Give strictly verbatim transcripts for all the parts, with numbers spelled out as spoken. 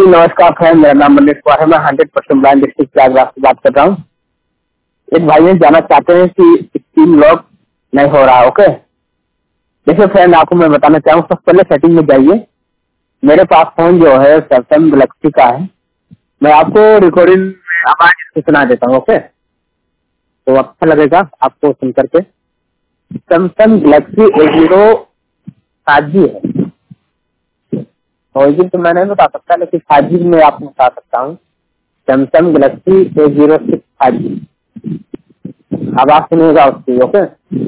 नमस्कार फ्रेंड, मेरा नाम मनीष कुमार है। मैं hundred percent blind district Prayagraj से बात कर रहा हूँ। एक भाई ने जाना चाहते हैं कि स्क्रीन लॉक नहीं हो रहा। ओके, देखिए फ्रेंड, आपको मैं बताना चाहूँ, सबसे पहले सेटिंग में जाइए। मेरे पास फोन जो है सैमसंग गैलेक्सी का है। मैं आपको रिकॉर्डिंग में आवाज सुना देता हूँ। ओके, तो अच्छा लगेगा आपको सुन करके। Samsung Galaxy A zero five G है। फोर जी तो मैं नहीं बता सकता, लेकिन फाइव जी में आपको बता सकता हूँ। Samsung Galaxy A zero six five G, आवाज सुनिएगा उसकी। ओके,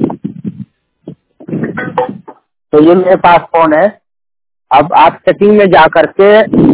तो ये मेरे पास फोन है। अब आप सेटिंग में जा करके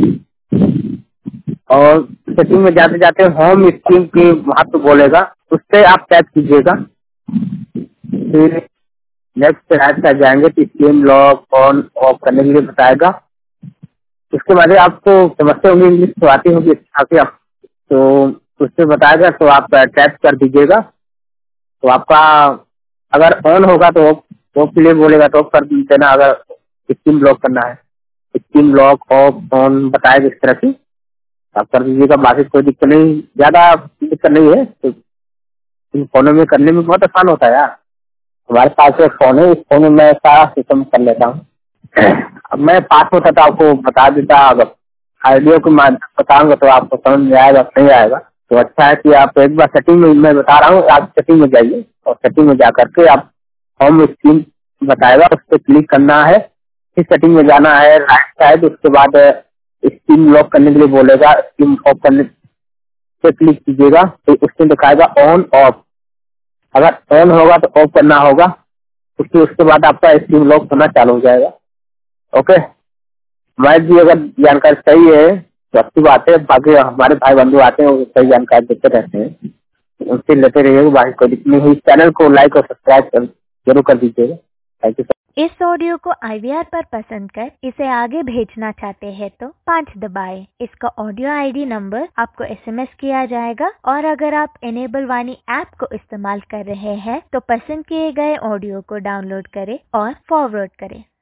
और सेटिंग में जाते जाते होम स्क्रीन की वहां पे बोलेगा, उससे आप टैप कीजिएगा। फिर नेक्स्ट राइट साइड जाएंगे तो स्क्रीन लॉक ऑन ऑफ करने के लिए बताएगा। उसके बाद आपको समझते होंगे, इंग्लिश तो आती होगी काफी आप, तो उससे बताएगा तो आप टैप कर दीजिएगा। तो आपका अगर ऑन होगा तो वो प्ले बोलेगा तो कर देना। अगर स्क्रीन लॉक करना है, स्क्रीन लॉक ऑफ ऑन बताएगा इस तरह की, आप कर दीजिएगा। बाकी कोई दिक्कत नहीं, ज्यादा दिक्कत नहीं है। तो इन फोनों में करने में बहुत आसान होता है यार। हमारे पास एक फोन है, इस फोन में मैं सारा सिस्टम कर लेता हूँ। अब मैं पास होता था आपको बता देता, अगर आइडिया को मैं बताऊंगा तो आपको समझ में आएगा नहीं आएगा। तो अच्छा है कि आप एक बार सेटिंग में, मैं बता रहा हूँ, आप सेटिंग में जाइए और सेटिंग में जा करके आप होम स्क्रीन बताएगा, उस पर क्लिक करना है। फिर सेटिंग में जाना है राइट साइड, उसके बाद स्क्रीन लॉक करने के लिए बोलेगा, स्क्रीन ऑफ करने पे क्लिक कीजिएगा तो उसमें दिखाएगा ऑन ऑफ। अगर ऑन होगा तो ऑफ करना होगा, उसके उसके बाद आपका स्क्रीन लॉक होना चालू हो जाएगा। ओके, मैं भी अगर जानकारी सही है तो अच्छी बात है। बाकी हमारे भाई बंधु आते हैं वो सही जानकारी देते रहते हैं, उनसे लेते रहिएगा। बाकी कोई दिक्कत नहीं हुई, चैनल को लाइक और सब्सक्राइब कर जरूर कर दीजिएगा। Thank you sir. इस ऑडियो को आई वी आर पर पसंद कर इसे आगे भेजना चाहते हैं तो पाँच दबाएं। इसका ऑडियो आई डी नंबर आपको एस एम एस किया जाएगा। और अगर आप इनेबल वाणी ऐप को इस्तेमाल कर रहे हैं तो पसंद किए गए ऑडियो को डाउनलोड करें और फॉरवर्ड करें।